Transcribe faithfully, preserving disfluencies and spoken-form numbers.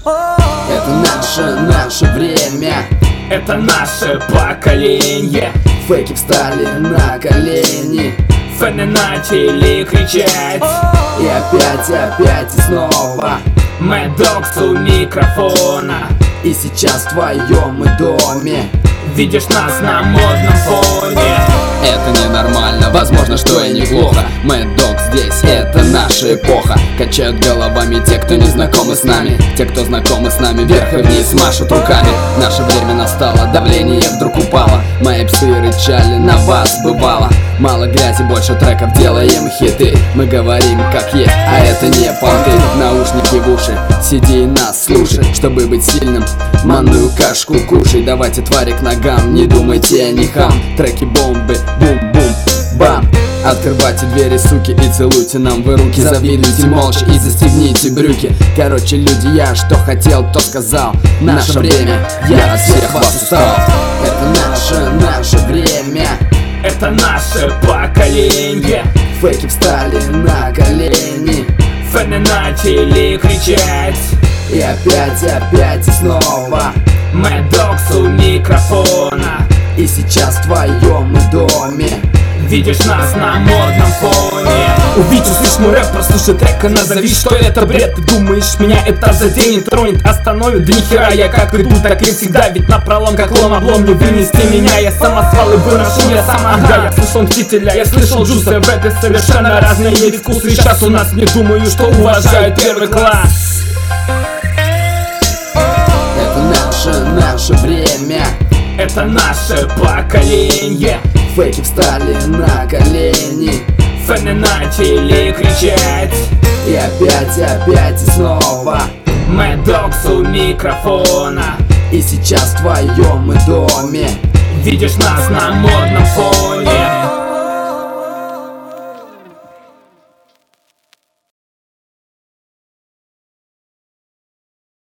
Это наше, наше время, это наше поколение. Фейки встали на колени, фэны начали кричать, и опять, опять и снова Mad Dogs у микрофона. И сейчас в твоем мы доме видишь нас на модном фоне. Это ненормально, возможно, что и неплохо. Mad Dogs здесь, это наша эпоха. Качают головами те, кто не знакомы с нами. Те, кто знакомы с нами, вверх и вниз машут руками. Наше время настало, давление вдруг упало. Мои псы рычали, на вас бывало. Мало грязи, больше треков, делаем хиты. Мы говорим как есть, а это не понты. Наушники в уши, сиди и нас слушай. Чтобы быть сильным, манную кашку кушай. Давайте твари к ногам, не думайте о них хам. Треки бомбы, бум-бум, бам. Открывайте двери, суки, и целуйте нам вы руки. Завидуйте молча и застегните брюки. Короче, люди, я что хотел, то сказал. Наше время, я от всех вас устал. Это наше, наше время, это наше поколение. Фейки встали на колени, фэны начали кричать, и опять, опять и снова Mad Dogs у микрофона. И сейчас в твоем мы доме видишь нас на модном фоне. Увидь, услышь мой рэп, прослушай трек и назови, что это бред. Ты думаешь, меня это заденет, тронет, остановит? Да нихера, я как иду, так и всегда. Ведь напролом, как лом, облом, не вынести меня. Я самосвал и выношу, я сам ага. Я слышал Мстителя, я слышал Джуса. В этой совершенно разные вкусы. И сейчас у нас, не думаю, что уважают первый класс. Это наше, наше время, это наше поколение. Фейки встали на колени, фэны начали кричать, и опять, опять и снова Mad Dogs у микрофона. И сейчас в твоем мы доме видишь нас на модном фоне.